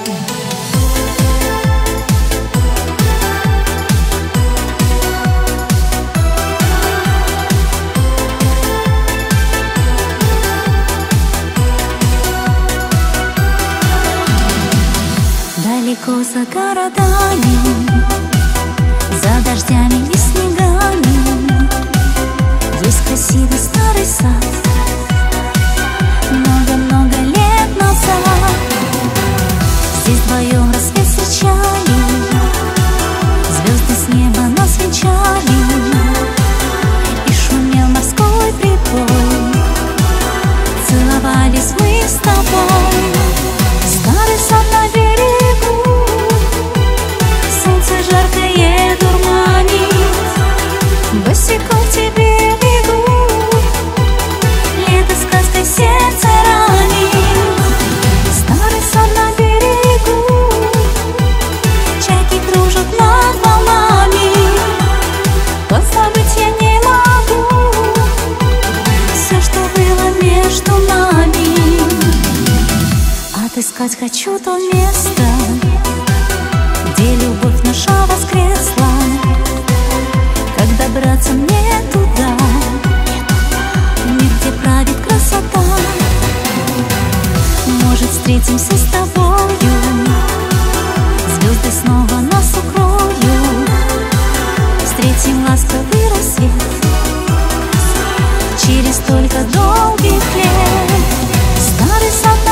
Далеко за городами, за дождями и снегами есть красивый старый сад. Много-много лет назад здесь вдвоем рассвет встречали, звезды с неба нас венчали, и шумел морской прибой. Целовались мы с тобой. Старый сад на берегу, солнце жаркое дурманит, босиком к тебе бегу, лето сказкой сердце ранит. Старый сад на берегу, чайки кружат над волнами, позабыть я не могу все, что было между нами. Отыскать хочу то место, где любовь наша воскресла. Как добраться мне туда, мир, где правит красота? Может, встретимся с тобою, звезды снова нас укроют, встретим ласковый рассвет через столько долгих лет. Старый сад